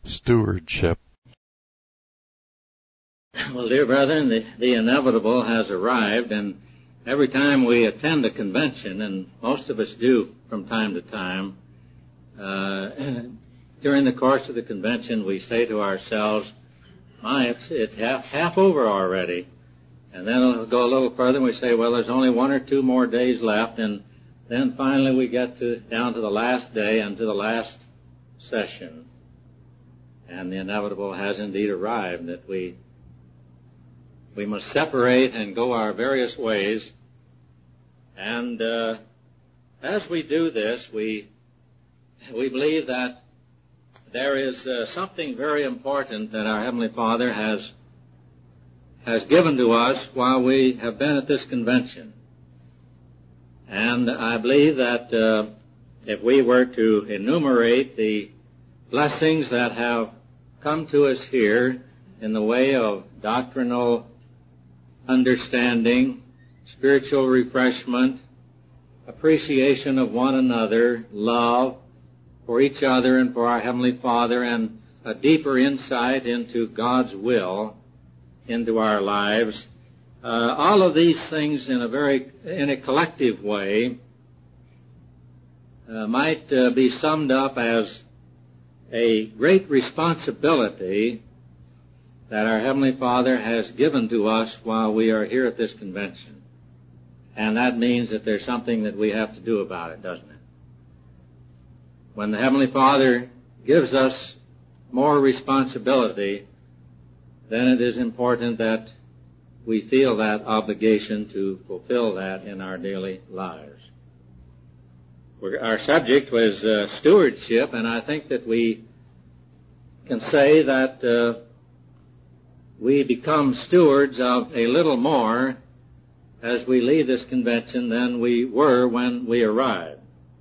Stewardship. Well, dear brethren, the inevitable has arrived, and every time we attend a convention, and most of us do from time to time, during the course of the convention we say to ourselves, it's half over already. And then it'll go a little further and we say, well, there's only 1 or 2 more days left, and then finally we get down to the last day and to the last session. And the inevitable has indeed arrived, that we must separate and go our various ways. And as we do this, we believe that there is something very important that our Heavenly Father has given to us while we have been at this convention. And I believe that if we were to enumerate the blessings that have come to us here in the way of doctrinal understanding, spiritual refreshment, appreciation of one another, love for each other and for our Heavenly Father, and a deeper insight into God's will into our lives, all of these things in a collective way might be summed up as a great responsibility that our Heavenly Father has given to us while we are here at this convention. And that means that there's something that we have to do about it, doesn't it? When the Heavenly Father gives us more responsibility, then it is important that we feel that obligation to fulfill that in our daily lives. Our subject was stewardship, and I think that we can say that we become stewards of a little more as we leave this convention than we were when we arrived.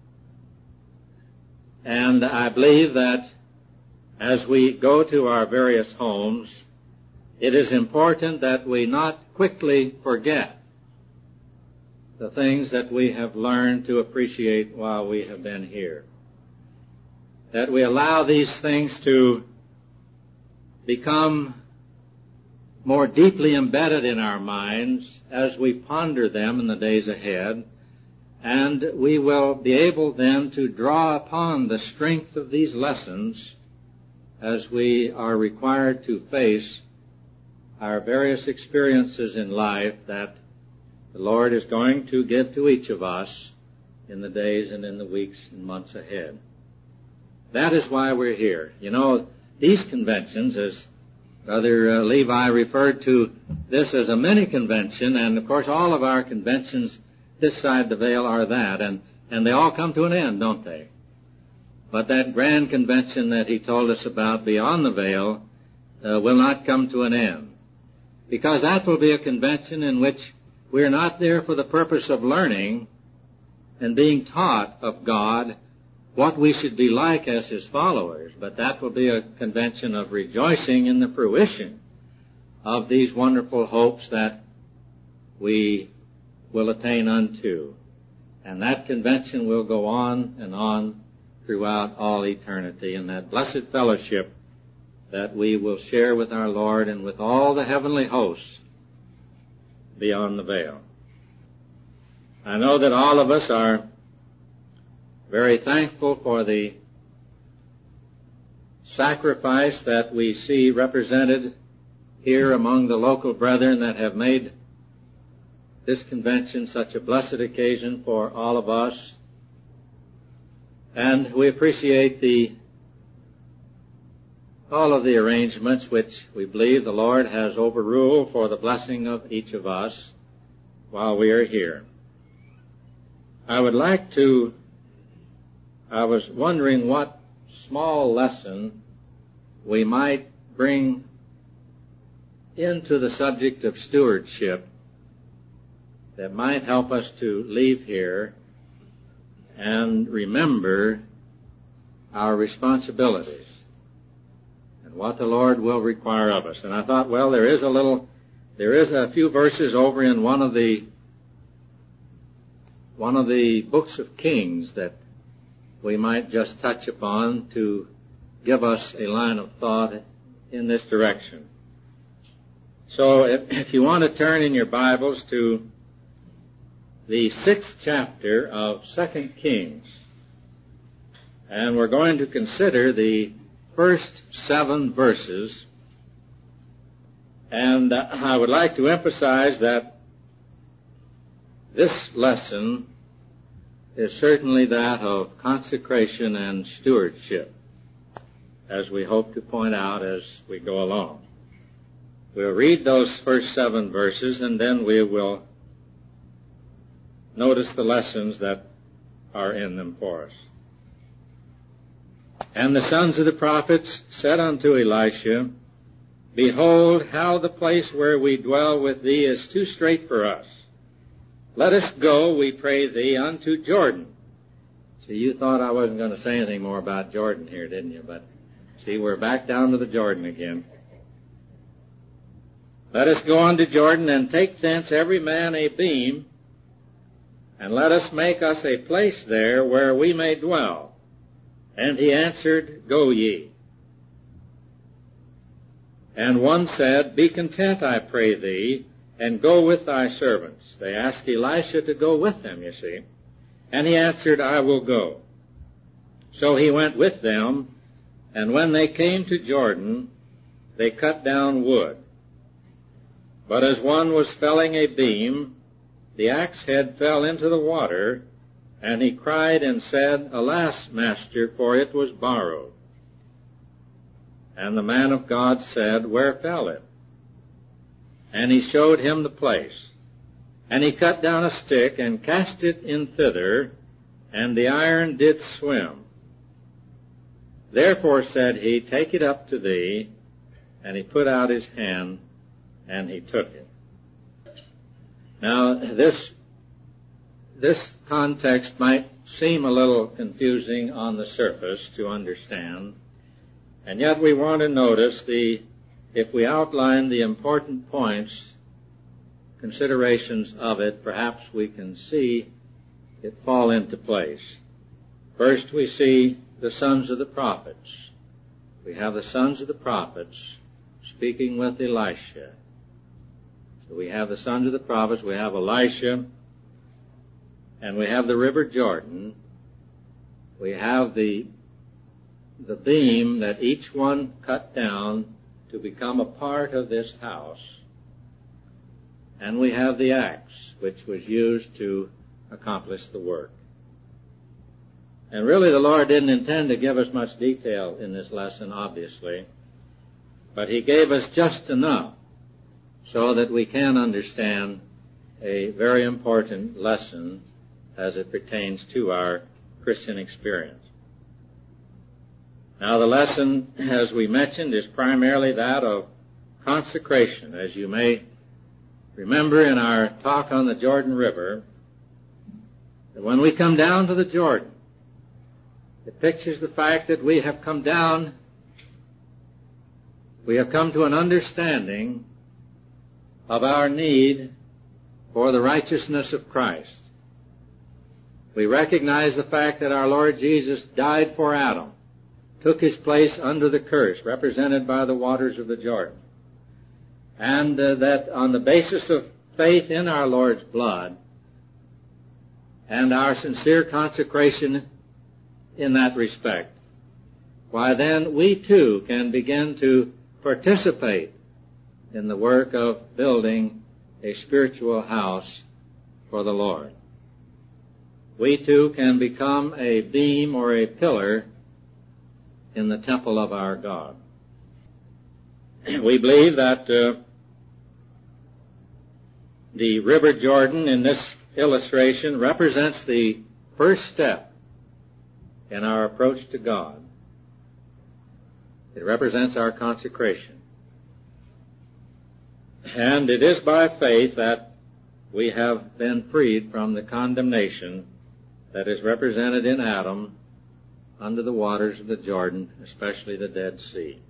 And I believe that as we go to our various homes, it is important that we not quickly forget the things that we have learned to appreciate while we have been here. That we allow these things to become more deeply embedded in our minds as we ponder them in the days ahead, and we will be able then to draw upon the strength of these lessons as we are required to face our various experiences in life that the Lord is going to give to each of us in the days and in the weeks and months ahead. That is why we're here. You know, these conventions, as Brother Levi referred to this as a mini convention, and of course all of our conventions this side the veil are that, and they all come to an end, don't they? But that grand convention that he told us about beyond the veil will not come to an end, because that will be a convention in which we're not there for the purpose of learning and being taught of God what we should be like as His followers, but that will be a convention of rejoicing in the fruition of these wonderful hopes that we will attain unto. And that convention will go on and on throughout all eternity in that blessed fellowship that we will share with our Lord and with all the heavenly hosts beyond the veil. I know that all of us are very thankful for the sacrifice that we see represented here among the local brethren that have made this convention such a blessed occasion for all of us. And we appreciate all of the arrangements which we believe the Lord has overruled for the blessing of each of us while we are here. I was wondering what small lesson we might bring into the subject of stewardship that might help us to leave here and remember our responsibilities and what the Lord will require of us. And I thought, well, there is a few verses over in one of the books of Kings that we might just touch upon to give us a line of thought in this direction. So if you want to turn in your Bibles to the 6th chapter of 2 Kings, and we're going to consider the first 7 verses, and I would like to emphasize that this lesson is certainly that of consecration and stewardship, as we hope to point out as we go along. We'll read those first 7 verses, and then we will notice the lessons that are in them for us. And the sons of the prophets said unto Elisha, Behold, how the place where we dwell with thee is too strait for us. Let us go, we pray thee, unto Jordan. See, you thought I wasn't going to say anything more about Jordan here, didn't you? But see, we're back down to the Jordan again. Let us go unto Jordan, and take thence every man a beam, and let us make us a place there where we may dwell. And he answered, Go ye. And one said, Be content, I pray thee, and go with thy servants. They asked Elisha to go with them, you see. And he answered, I will go. So he went with them, and when they came to Jordan, they cut down wood. But as one was felling a beam, the axe head fell into the water, and he cried and said, Alas, master, for it was borrowed. And the man of God said, Where fell it? And he showed him the place. And he cut down a stick and cast it in thither, and the iron did swim. Therefore said he, Take it up to thee. And he put out his hand, and he took it. Now, this context might seem a little confusing on the surface to understand, and yet we want to notice if we outline the important points, considerations of it, perhaps we can see it fall into place. First, we see the sons of the prophets. We have the sons of the prophets speaking with Elisha. So we have the sons of the prophets, we have Elisha, and we have the river Jordan. We have the beam that each one cut down to become a part of this house. And we have the axe, which was used to accomplish the work. And really the Lord didn't intend to give us much detail in this lesson, obviously, but He gave us just enough so that we can understand a very important lesson as it pertains to our Christian experience. Now the lesson, as we mentioned, is primarily that of consecration. As you may remember in our talk on the Jordan River, that when we come down to the Jordan, it pictures the fact that we have come down, we have come to an understanding of our need for the righteousness of Christ. We recognize the fact that our Lord Jesus died for Adam, took his place under the curse, represented by the waters of the Jordan, and that on the basis of faith in our Lord's blood and our sincere consecration in that respect, why then we too can begin to participate in the work of building a spiritual house for the Lord. We too can become a beam or a pillar in the temple of our God. We believe that the River Jordan in this illustration represents the first step in our approach to God. It represents our consecration. And it is by faith that we have been freed from the condemnation that is represented in Adam under the waters of the Jordan, especially the Dead Sea.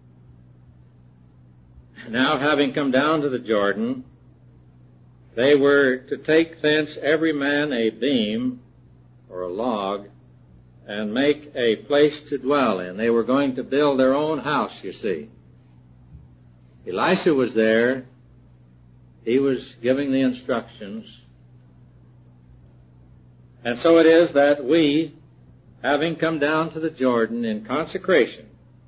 Now, having come down to the Jordan, they were to take thence every man a beam or a log, and make a place to dwell in. They were going to build their own house, you see. Elisha was there. He was giving the instructions. And so it is that we, having come down to the Jordan in consecration,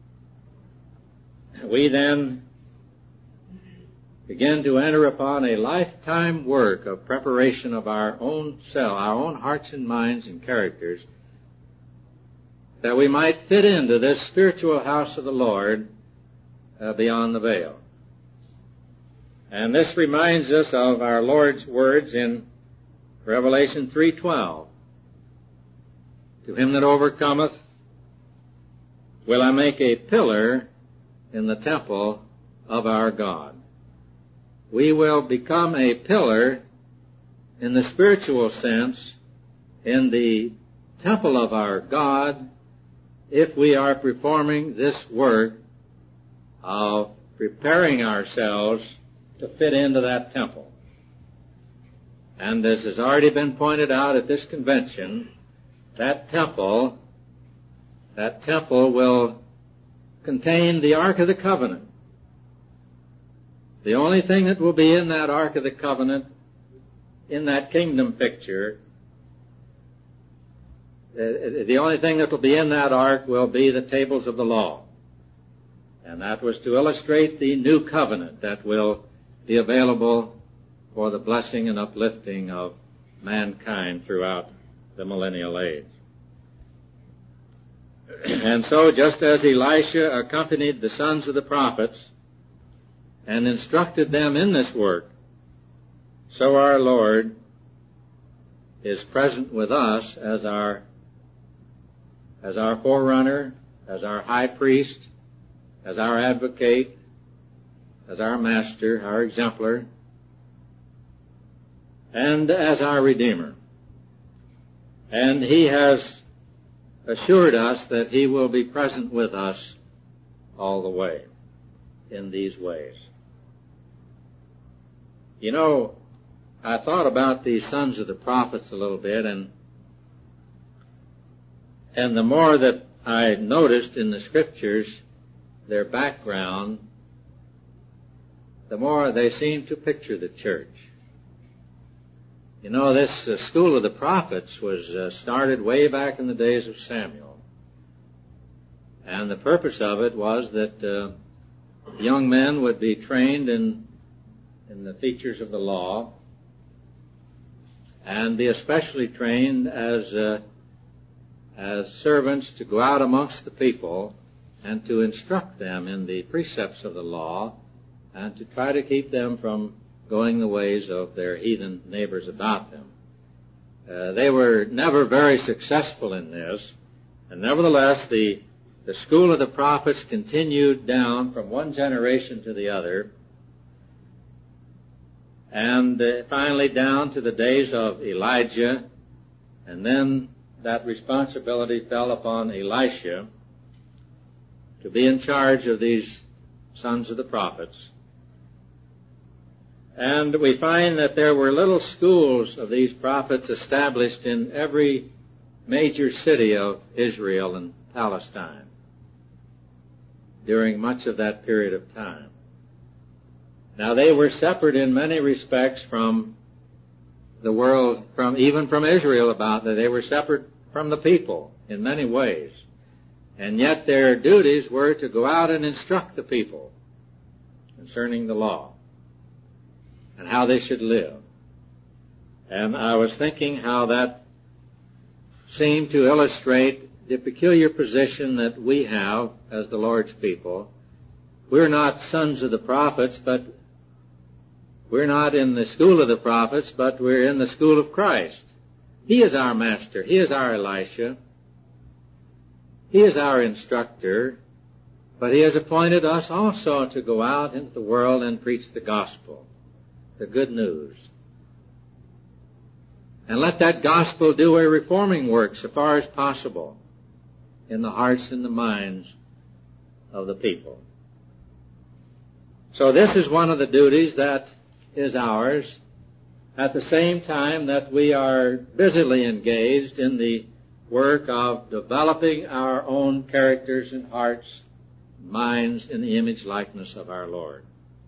we then begin to enter upon a lifetime work of preparation of our own self, our own hearts and minds and characters, that we might fit into this spiritual house of the Lord beyond the veil. And this reminds us of our Lord's words in Revelation 3:12. To him that overcometh will I make a pillar in the temple of our God. We will become a pillar in the spiritual sense in the temple of our God if we are performing this work of preparing ourselves to fit into that temple. And as has already been pointed out at this convention, that temple will contain the Ark of the Covenant. The only thing that will be in that Ark of the Covenant, in that kingdom picture, the only thing that will be in that Ark will be the tables of the law. And that was to illustrate the new covenant that will be available for the blessing and uplifting of mankind throughout the millennial age. And so, just as Elisha accompanied the sons of the prophets and instructed them in this work, so our Lord is present with us as our forerunner, as our high priest, as our advocate, as our master, our exemplar, and as our Redeemer. And He has assured us that He will be present with us all the way in these ways. You know, I thought about these sons of the prophets a little bit, and the more that I noticed in the Scriptures their background, the more they seemed to picture the church. You know, this school of the prophets was started way back in the days of Samuel. And the purpose of it was that young men would be trained in the features of the law and be especially trained as servants to go out amongst the people and to instruct them in the precepts of the law and to try to keep them from going the ways of their heathen neighbors about them. They were never very successful in this, and nevertheless the school of the prophets continued down from one generation to the other, and finally down to the days of Elijah, and then that responsibility fell upon Elisha to be in charge of these sons of the prophets. And we find that there were little schools of these prophets established in every major city of Israel and Palestine during much of that period of time. Now they were separate in many respects from the world, even from Israel about that. They were separate from the people in many ways. And yet their duties were to go out and instruct the people concerning the law and how they should live. And I was thinking how that seemed to illustrate the peculiar position that we have as the Lord's people. We're not sons of the prophets, but we're not in the school of the prophets, but we're in the school of Christ. He is our master. He is our Elisha. He is our instructor, but He has appointed us also to go out into the world and preach the gospel, the good news. And let that gospel do a reforming work so far as possible in the hearts and the minds of the people. So this is one of the duties that is ours at the same time that we are busily engaged in the work of developing our own characters and hearts, minds in the image likeness of our Lord.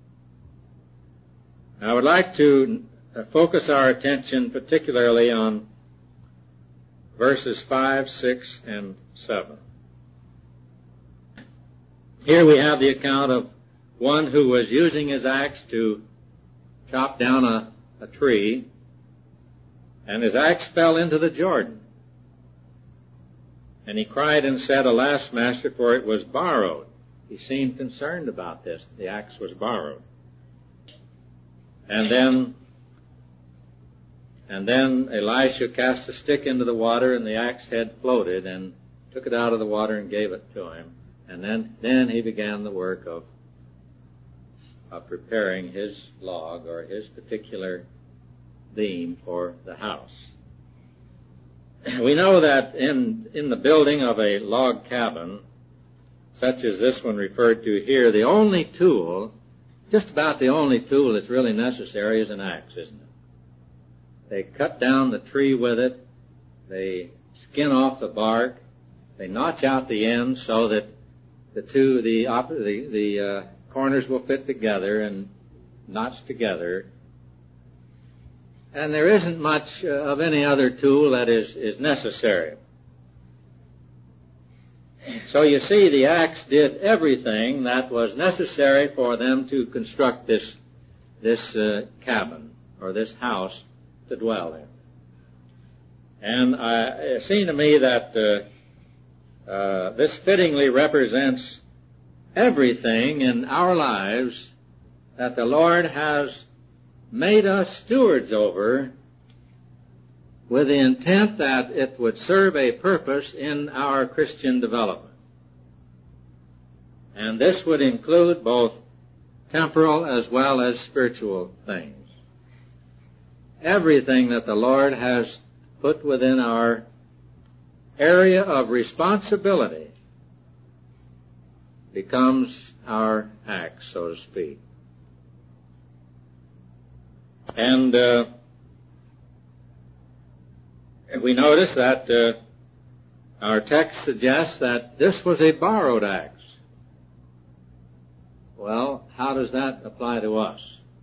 I would like to focus our attention particularly on verses 5, 6, and 7. Here we have the account of one who was using his axe to chop down a tree, and his axe fell into the Jordan. And he cried and said, "Alas, master, for it was borrowed." He seemed concerned about this. The axe was borrowed. And then Elisha cast a stick into the water, and the axe head floated, and took it out of the water and gave it to him. And then he began the work of preparing his log or his particular beam for the house. We know that in the building of a log cabin, such as this one referred to here, the only tool, just about the only tool that's really necessary, is an axe, isn't it? They cut down the tree with it, they skin off the bark, they notch out the ends so that the corners will fit together and notch together. And there isn't much of any other tool that is necessary. So you see, the axe did everything that was necessary for them to construct this cabin or this house to dwell in. And it seemed to me that this fittingly represents everything in our lives that the Lord has made us stewards over, with the intent that it would serve a purpose in our Christian development. And this would include both temporal as well as spiritual things. Everything that the Lord has put within our area of responsibility becomes our axe, so to speak. And we notice that our text suggests that this was a borrowed axe. Well, how does that apply to us?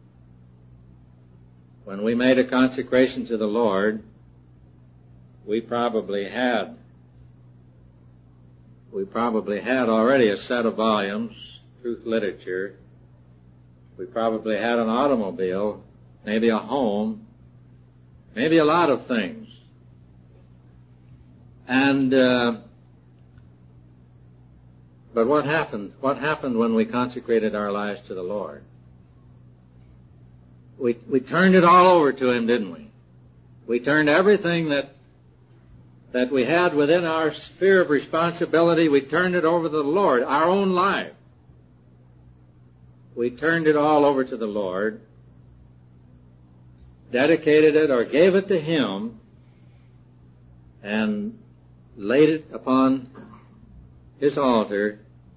When we made a consecration to the Lord, we probably had already a set of volumes, truth literature. We probably had an automobile, maybe a home, maybe a lot of things. And but what happened? What happened when we consecrated our lives to the Lord? We turned it all over to Him, didn't we? We turned everything that we had within our sphere of responsibility, we turned it over to the Lord, our own life. We turned it all over to the Lord, dedicated it or gave it to Him, and laid it upon His altar,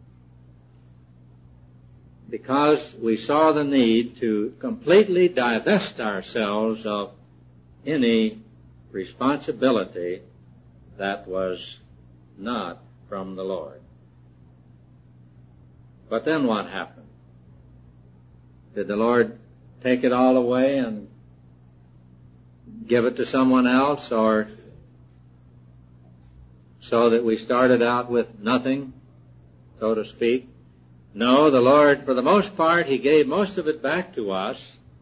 because we saw the need to completely divest ourselves of any responsibility that was not from the Lord. But then what happened? Did the Lord take it all away and give it to someone else, or so that we started out with nothing, so to speak? No, the Lord, for the most part, He gave most of it back to us.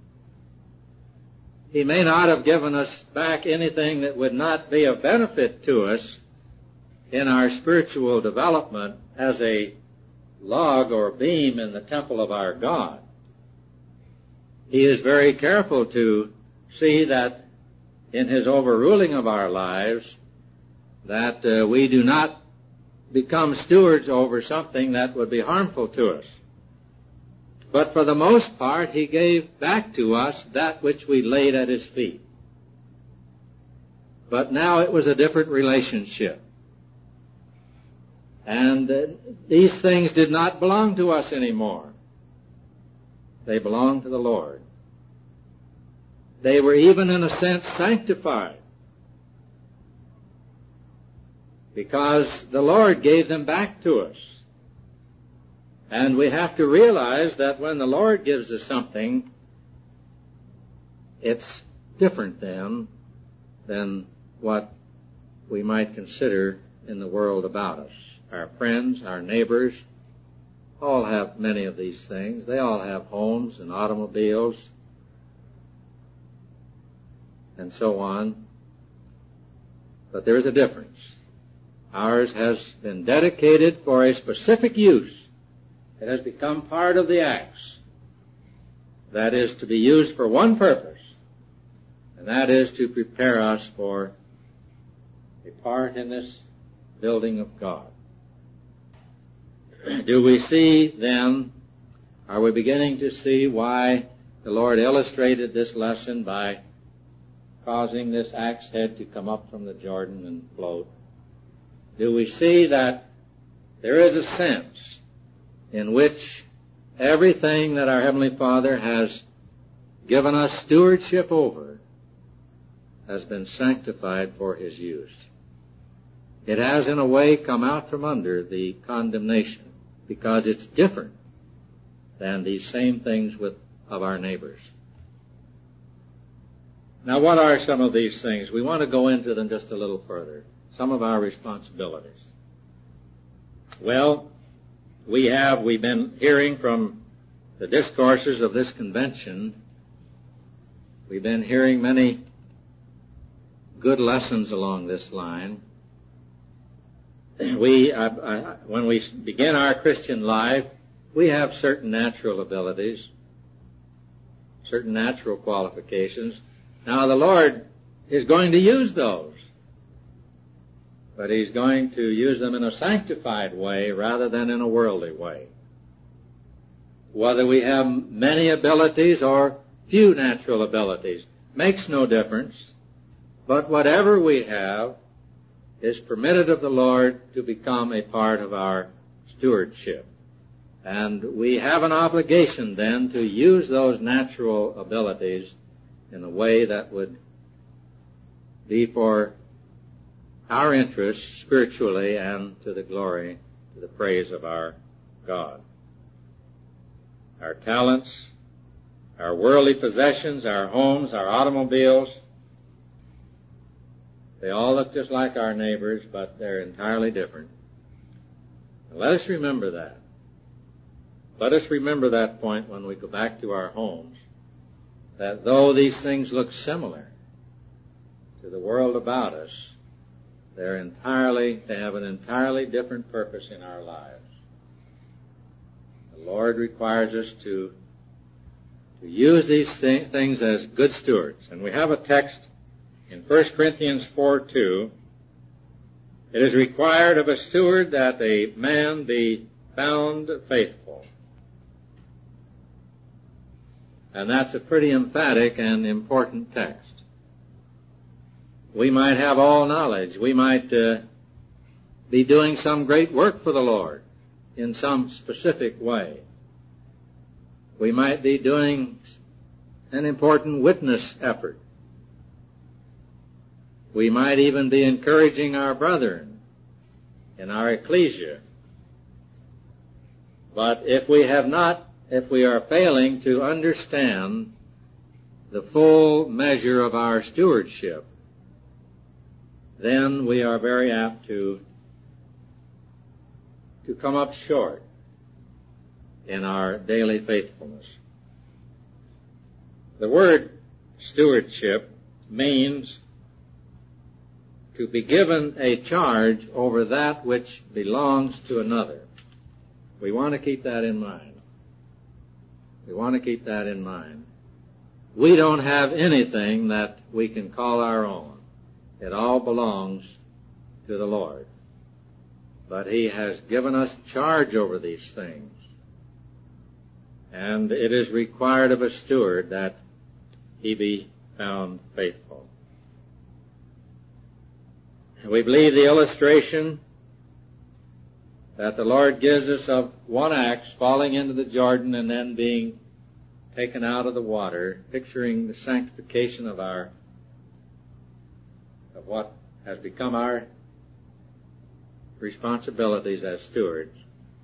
He may not have given us back anything that would not be of benefit to us in our spiritual development as a log or beam in the temple of our God. He is very careful to see that in His overruling of our lives, that we do not become stewards over something that would be harmful to us. But for the most part, He gave back to us that which we laid at His feet. But now it was a different relationship. And these things did not belong to us anymore. They belonged to the Lord. They were even in a sense sanctified. because the Lord gave them back to us. And we have to realize that when the Lord gives us something, it's different then than what we might consider in the world about us. Our friends, our neighbors, all have many of these things. They all have homes and automobiles and so on. But there is a difference. Ours has been dedicated for a specific use. It has become part of the acts. That is to be used for one purpose, and that is to prepare us for a part in this building of God. Do we see then, are we beginning to see why the Lord illustrated this lesson by causing this axe head to come up from the Jordan and float? Do we see that there is a sense in which everything that our Heavenly Father has given us stewardship over has been sanctified for His use? It has in a way come out from under the condemnation because it's different than these same things of our neighbors. Now, what are some of these things? We want to go into them just a little further. Some of our responsibilities. Well, we've been hearing from the discourses of this convention. We've been hearing many good lessons along this line. When we begin our Christian life, we have certain natural abilities, certain natural qualifications. Now the Lord is going to use those, but He's going to use them in a sanctified way rather than in a worldly way. Whether we have many abilities or few natural abilities makes no difference, but whatever we have is permitted of the Lord to become a part of our stewardship. And we have an obligation then to use those natural abilities in a way that would be for our interests spiritually and to the glory, to the praise of our God. Our talents, our worldly possessions, our homes, our automobiles, they all look just like our neighbors, but they're entirely different. And let us remember that. Let us remember that point when we go back to our homes, that though these things look similar to the world about us, they have an entirely different purpose in our lives. The Lord requires us to use these things as good stewards. And we have a text in 1 Corinthians 4:2, it is required of a steward that a man be found faithful. And that's a pretty emphatic and important text. We might have all knowledge. We might be doing some great work for the Lord in some specific way. We might be doing an important witness effort. We might even be encouraging our brethren in our ecclesia. But if we are failing to understand the full measure of our stewardship, then we are very apt to come up short in our daily faithfulness. The word stewardship means to be given a charge over that which belongs to another. We want to keep that in mind. We want to keep that in mind. We don't have anything that we can call our own. It all belongs to the Lord. But He has given us charge over these things. And it is required of a steward that he be found faithful. We believe the illustration that the Lord gives us of one axe falling into the Jordan and then being taken out of the water, picturing the sanctification of what has become our responsibilities as stewards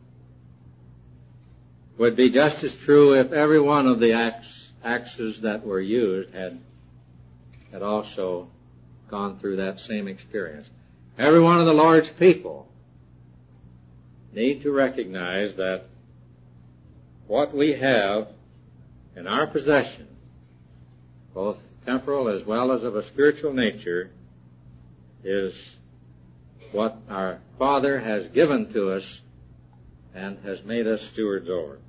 would be just as true if every one of the axes that were used had also gone through that same experience. Every one of the Lord's people need to recognize that what we have in our possession, both temporal as well as of a spiritual nature, is what our Father has given to us and has made us stewards over.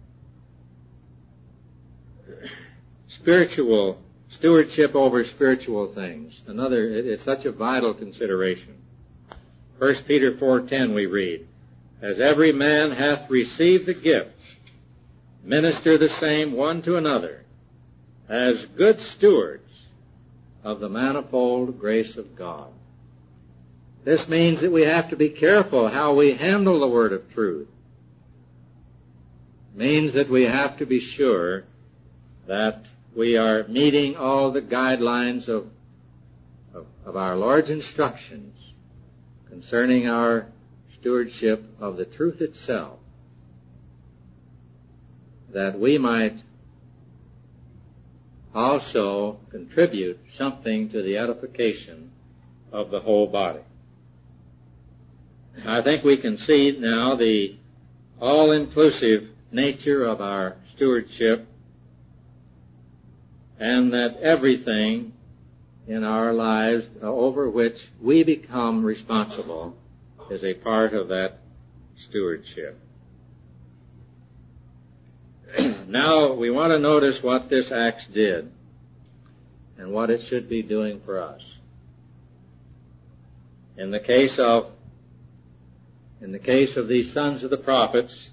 Spiritual stewardship over spiritual things. It's such a vital consideration. 1 Peter 4:10 we read, "As every man hath received a gift, minister the same one to another, as good stewards of the manifold grace of God." This means that we have to be careful how we handle the word of truth. It means that we have to be sure that we are meeting all the guidelines of our Lord's instructions concerning our stewardship of the truth itself, that we might also contribute something to the edification of the whole body. I think we can see now the all-inclusive nature of our stewardship, and that everything in our lives over which we become responsible is a part of that stewardship. Now we want to notice what this axe did and what it should be doing for us. In the case of these sons of the prophets,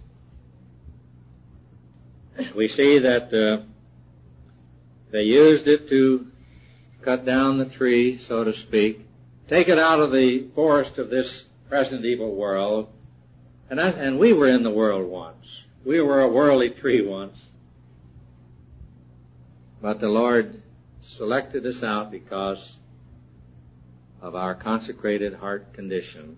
we see that they used it to cut down the tree, so to speak, take it out of the forest of this present evil world. And we were in the world once. We were a worldly tree once. But the Lord selected us out because of our consecrated heart condition.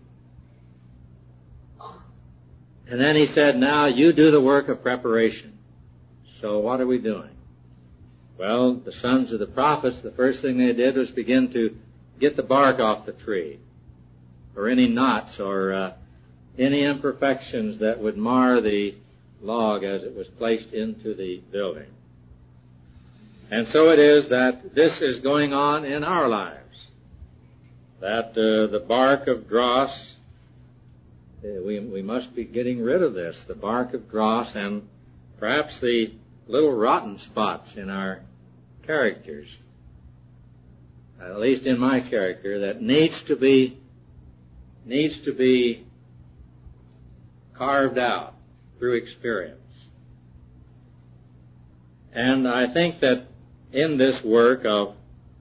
And then He said, "Now you do the work of preparation." So what are we doing? Well, the sons of the prophets, the first thing they did was begin to get the bark off the tree, or any knots or any imperfections that would mar the log as it was placed into the building. And so it is that this is going on in our lives, that the bark of dross, we must be getting rid of this, the bark of dross and perhaps the little rotten spots in our characters, at least in my character, that needs to be carved out through experience. And I think that in this work of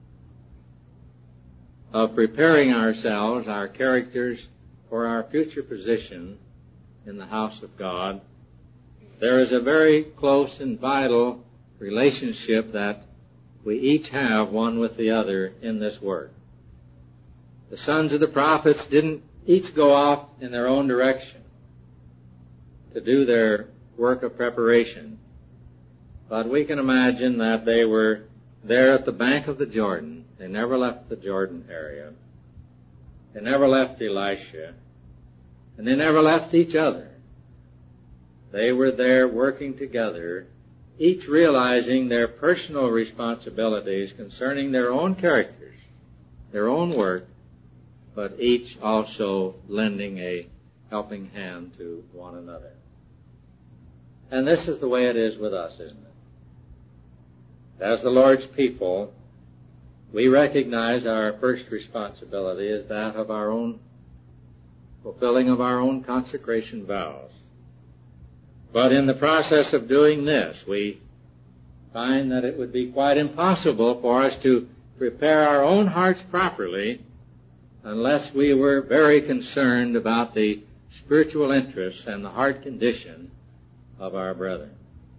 preparing ourselves, our characters, for our future position in the house of God, there is a very close and vital relationship that we each have one with the other in this work. The sons of the prophets didn't each go off in their own direction to do their work of preparation, but we can imagine that they were there at the bank of the Jordan. They never left the Jordan area. They never left Elisha, and they never left each other. They were there working together, each realizing their personal responsibilities concerning their own characters, their own work, but each also lending a helping hand to one another. And this is the way it is with us, isn't it? As the Lord's people, we recognize our first responsibility is that of our own fulfilling of our own consecration vows. But in the process of doing this, we find that it would be quite impossible for us to prepare our own hearts properly unless we were very concerned about the spiritual interests and the heart condition of our brethren.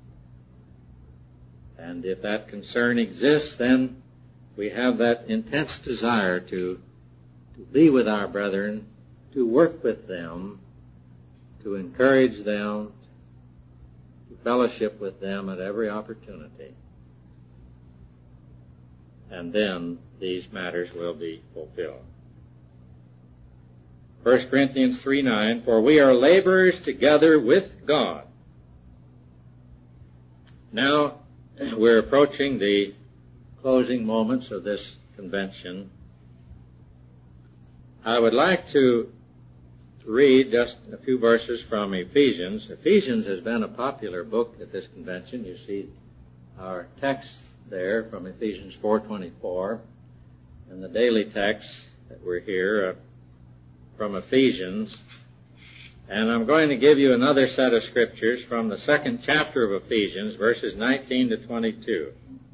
And if that concern exists, then we have that intense desire to be with our brethren to work with them, to encourage them, to fellowship with them at every opportunity. And then these matters will be fulfilled. 1 Corinthians 3:9, for we are laborers together with God. Now, we're approaching the closing moments of this convention. I would like to read just a few verses from Ephesians. Ephesians has been a popular book at this convention. You see our text there from Ephesians 4:24, and the daily text that we're here from Ephesians. And I'm going to give you another set of scriptures from the second chapter of Ephesians, verses 19 to 22.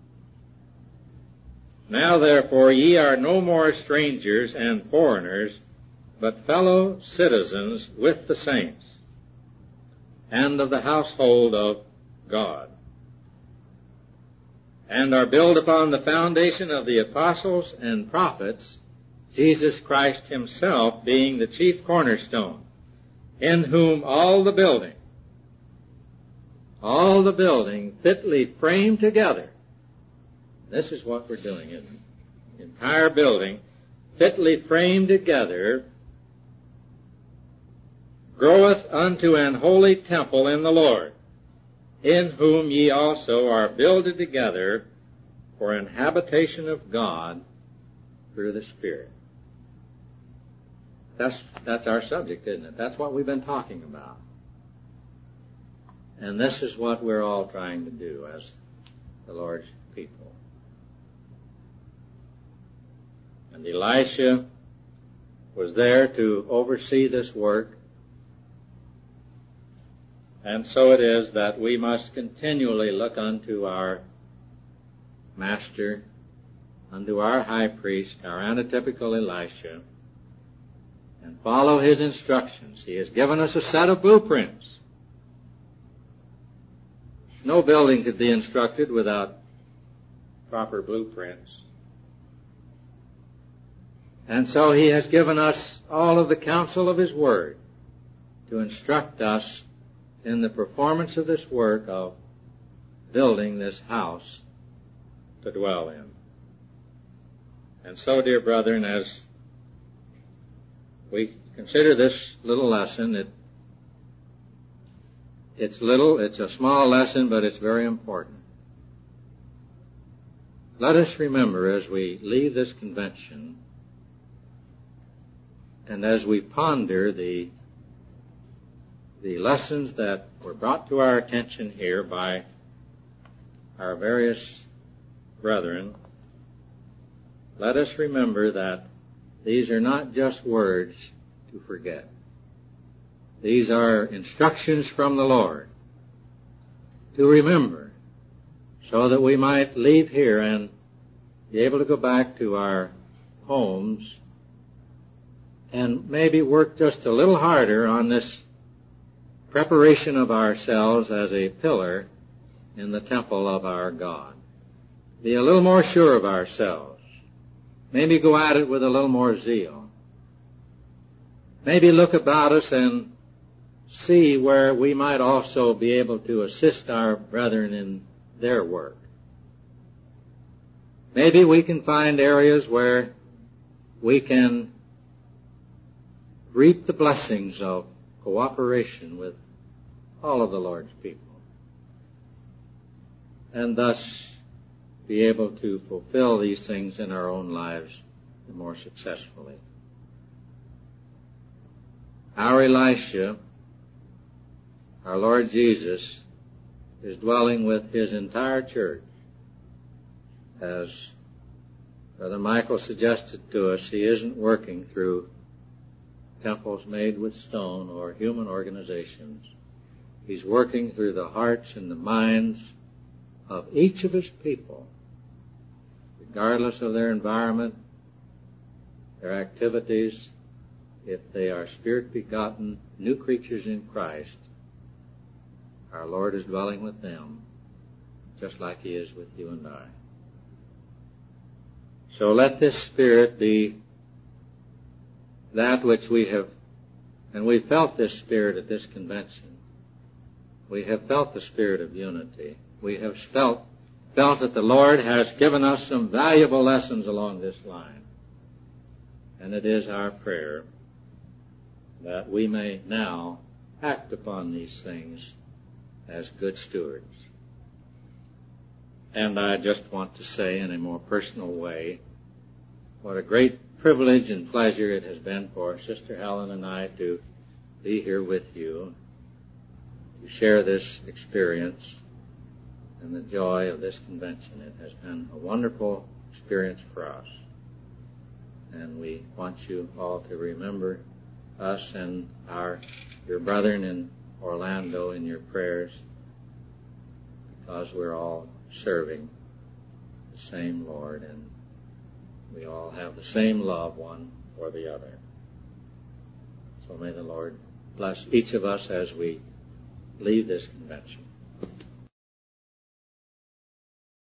Now therefore ye are no more strangers and foreigners, but fellow citizens with the saints, and of the household of God, and are built upon the foundation of the apostles and prophets, Jesus Christ himself being the chief cornerstone, in whom all the building fitly framed together. This is what we're doing, isn't it? The entire building fitly framed together groweth unto an holy temple in the Lord, in whom ye also are builded together for an habitation of God through the Spirit. That's our subject, isn't it? That's what we've been talking about. And this is what we're all trying to do as the Lord's people. And Elisha was there to oversee this work. And so it is that we must continually look unto our Master, unto our High Priest, our antitypical Elisha, and follow his instructions. He has given us a set of blueprints. No building could be instructed without proper blueprints. And so he has given us all of the counsel of his word to instruct us in the performance of this work of building this house to dwell in. And so, dear brethren, as we consider this little lesson, it's a small lesson, but it's very important. Let us remember as we leave this convention and as we ponder the lessons that were brought to our attention here by our various brethren, let us remember that these are not just words to forget. These are instructions from the Lord to remember, so that we might leave here and be able to go back to our homes and maybe work just a little harder on this preparation of ourselves as a pillar in the temple of our God. Be a little more sure of ourselves. Maybe go at it with a little more zeal. Maybe look about us and see where we might also be able to assist our brethren in their work. Maybe we can find areas where we can reap the blessings of cooperation with all of the Lord's people, and thus be able to fulfill these things in our own lives more successfully. Our Elisha, our Lord Jesus, is dwelling with his entire church. As Brother Michael suggested to us, he isn't working through temples made with stone or human organizations. He's working through the hearts and the minds of each of his people, regardless of their environment, their activities. If they are spirit-begotten, new creatures in Christ, our Lord is dwelling with them, just like he is with you and I. So let this Spirit be that which we have And we felt this spirit at this convention. We have felt the spirit of unity. We have felt that the Lord has given us some valuable lessons along this line. And it is our prayer that we may now act upon these things as good stewards. And I just want to say in a more personal way what a great privilege and pleasure it has been for Sister Helen and I to be here with you, to share this experience and the joy of this convention. It has been a wonderful experience for us. And we want you all to remember us and your brethren in Orlando in your prayers, because we're all serving the same Lord, and we all have the same love one for the other. So may the Lord bless each of us as we leave this convention.